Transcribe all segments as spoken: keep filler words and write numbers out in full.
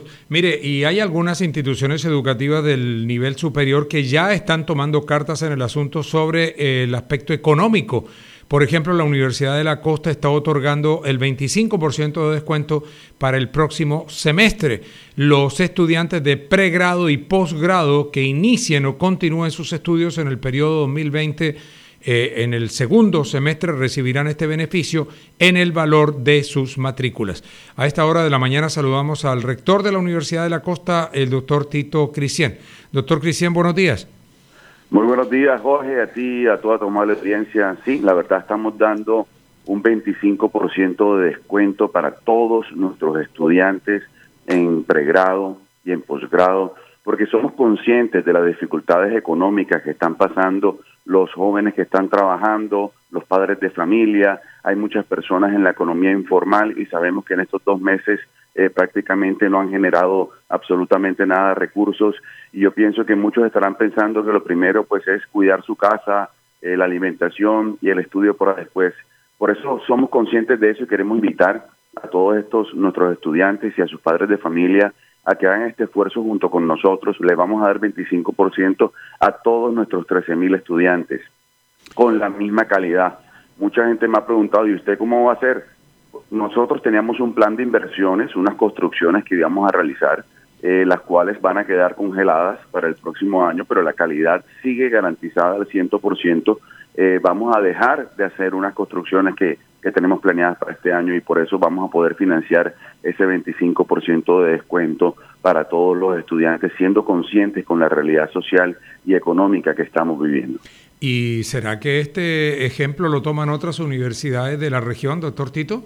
Mire, y hay algunas instituciones educativas del nivel superior que ya están tomando cartas en el asunto sobre eh, el aspecto económico. Por ejemplo, la Universidad de la Costa está otorgando el veinticinco por ciento de descuento para el próximo semestre. Los estudiantes de pregrado y posgrado que inicien o continúen sus estudios en el periodo dos mil veinte, eh, en el segundo semestre, recibirán este beneficio en el valor de sus matrículas. A esta hora de la mañana saludamos al rector de la Universidad de la Costa, el doctor Tito Cristian. Doctor Cristian, buenos días. Muy buenos días, Jorge, a ti, a toda tu amable audiencia. Sí, la verdad estamos dando un veinticinco por ciento de descuento para todos nuestros estudiantes en pregrado y en posgrado, porque somos conscientes de las dificultades económicas que están pasando los jóvenes que están trabajando, los padres de familia. Hay muchas personas en la economía informal y sabemos que en estos dos meses Eh, prácticamente no han generado absolutamente nada de recursos, y yo pienso que muchos estarán pensando que lo primero pues es cuidar su casa, eh, la alimentación y el estudio por después. Por eso somos conscientes de eso y queremos invitar a todos estos nuestros estudiantes y a sus padres de familia a que hagan este esfuerzo junto con nosotros. Le vamos a dar veinticinco por ciento a todos nuestros trece mil estudiantes con la misma calidad. Mucha gente me ha preguntado, ¿y usted cómo va a hacer? Nosotros teníamos un plan de inversiones, unas construcciones que íbamos a realizar, eh, las cuales van a quedar congeladas para el próximo año, pero la calidad sigue garantizada al cien por ciento. Eh, vamos a dejar de hacer unas construcciones que, que tenemos planeadas para este año, y por eso vamos a poder financiar ese veinticinco por ciento de descuento para todos los estudiantes, siendo conscientes con la realidad social y económica que estamos viviendo. ¿Y será que este ejemplo lo toman otras universidades de la región, doctor Tito?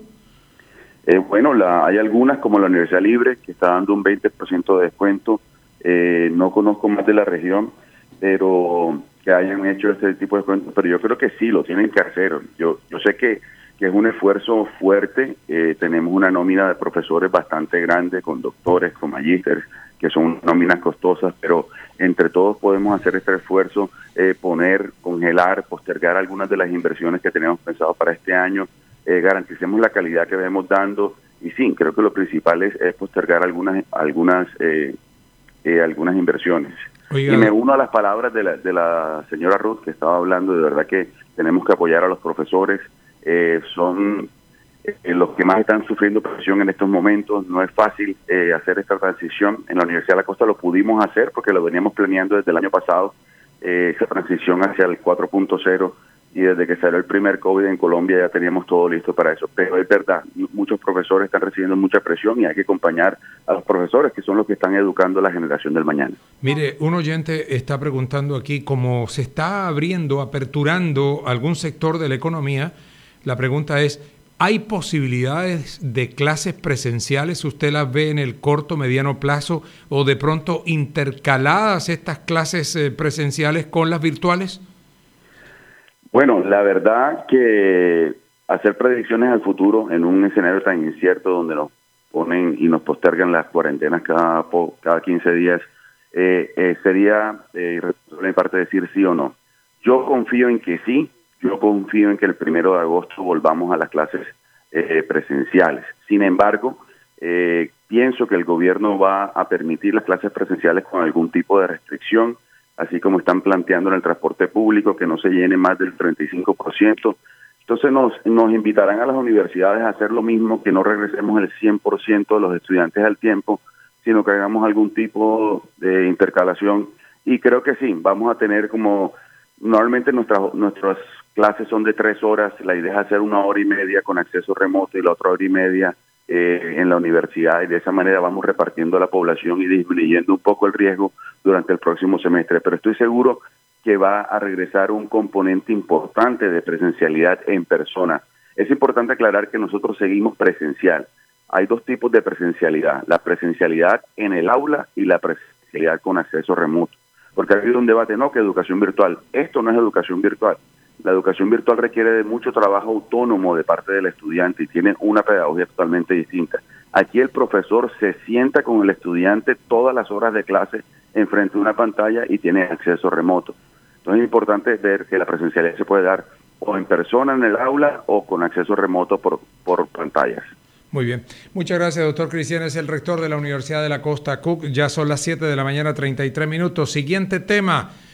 Eh, bueno, la, hay algunas como la Universidad Libre que está dando un veinte por ciento de descuento. Eh, no conozco más de la región, pero que hayan hecho este tipo de descuentos, pero yo creo que sí, lo tienen que hacer. Yo, yo sé que, que es un esfuerzo fuerte. Eh, tenemos una nómina de profesores bastante grande, con doctores, con magísteres, que son nóminas costosas, pero entre todos podemos hacer este esfuerzo, eh, poner, congelar, postergar algunas de las inversiones que teníamos pensado para este año. Eh, garanticemos la calidad que vemos dando, y sí, creo que lo principal es, es postergar algunas algunas eh, eh, algunas inversiones. Oiga. Y me uno a las palabras de la, de la señora Ruth, que estaba hablando. De verdad que tenemos que apoyar a los profesores. Eh, son eh, los que más están sufriendo presión en estos momentos. No es fácil eh, hacer esta transición. En la Universidad de la Costa lo pudimos hacer porque lo veníamos planeando desde el año pasado, eh, esa transición hacia el cuatro punto cero, y desde que salió el primer COVID en Colombia ya teníamos todo listo para eso. Pero es verdad, muchos profesores están recibiendo mucha presión y hay que acompañar a los profesores, que son los que están educando a la generación del mañana. Mire, un oyente está preguntando aquí, cómo se está abriendo, aperturando algún sector de la economía, la pregunta es, ¿hay posibilidades de clases presenciales? ¿Usted las ve en el corto, mediano plazo, o de pronto intercaladas estas clases eh, presenciales con las virtuales? Bueno, la verdad que hacer predicciones al futuro en un escenario tan incierto donde nos ponen y nos postergan las cuarentenas cada cada quince días, eh, eh, sería eh, en parte decir sí o no. Yo confío en que sí, yo confío en que el primero de agosto volvamos a las clases eh, presenciales. Sin embargo, eh, pienso que el gobierno va a permitir las clases presenciales con algún tipo de restricción, así como están planteando en el transporte público, que no se llene más del treinta y cinco por ciento. Entonces nos, nos invitarán a las universidades a hacer lo mismo, que no regresemos el cien por ciento de los estudiantes al tiempo, sino que hagamos algún tipo de intercalación. Y creo que sí, vamos a tener como, normalmente nuestras, nuestras clases son de tres horas, la idea es hacer una hora y media con acceso remoto y la otra hora y media Eh, en la universidad, y de esa manera vamos repartiendo la población y disminuyendo un poco el riesgo durante el próximo semestre. Pero estoy seguro que va a regresar un componente importante de presencialidad en persona. Es importante aclarar que nosotros seguimos presencial. Hay dos tipos de presencialidad: la presencialidad en el aula y la presencialidad con acceso remoto. Porque ha habido un debate, no, que educación virtual. Esto no es educación virtual. La educación virtual requiere de mucho trabajo autónomo de parte del estudiante y tiene una pedagogía totalmente distinta. Aquí el profesor se sienta con el estudiante todas las horas de clase enfrente de una pantalla y tiene acceso remoto. Entonces es importante ver que la presencialidad se puede dar o en persona en el aula o con acceso remoto por, por pantallas. Muy bien. Muchas gracias, doctor Cristian. Es el rector de la Universidad de la Costa Cook. Ya son las siete de la mañana, treinta y tres minutos. Siguiente tema.